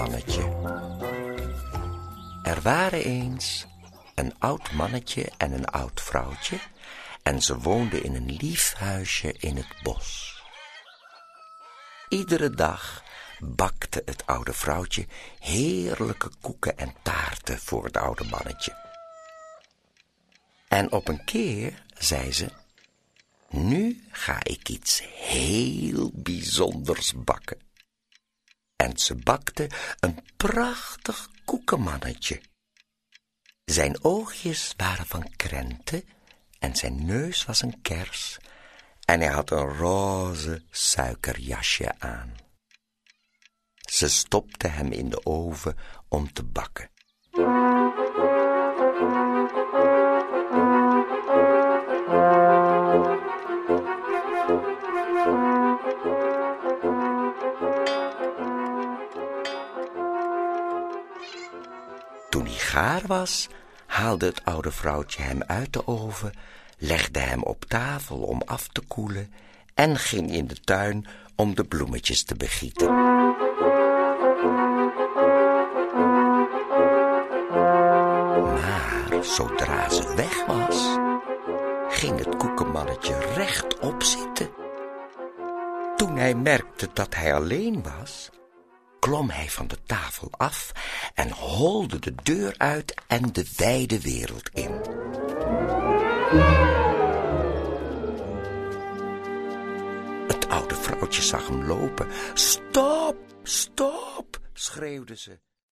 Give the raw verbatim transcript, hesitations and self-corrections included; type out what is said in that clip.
mannetje. Er waren eens een oud mannetje en een oud vrouwtje en ze woonden in een lief huisje in het bos. Iedere dag bakte het oude vrouwtje heerlijke koeken en taarten voor het oude mannetje. En op een keer zei ze: nu ga ik iets heel bijzonders bakken. En ze bakte een prachtig koekenmannetje. Zijn oogjes waren van krenten en zijn neus was een kers en hij had een roze suikerjasje aan. Ze stopte hem in de oven om te bakken. Toen hij gaar was, haalde het oude vrouwtje hem uit de oven, legde hem op tafel om af te koelen en ging in de tuin om de bloemetjes te begieten. Maar zodra ze weg was, ging het koekenmannetje rechtop zitten. Toen hij merkte dat hij alleen was, klom hij van de tafel af en holde de deur uit en de wijde wereld in. Het oude vrouwtje zag hem lopen. Stop, stop, schreeuwde ze.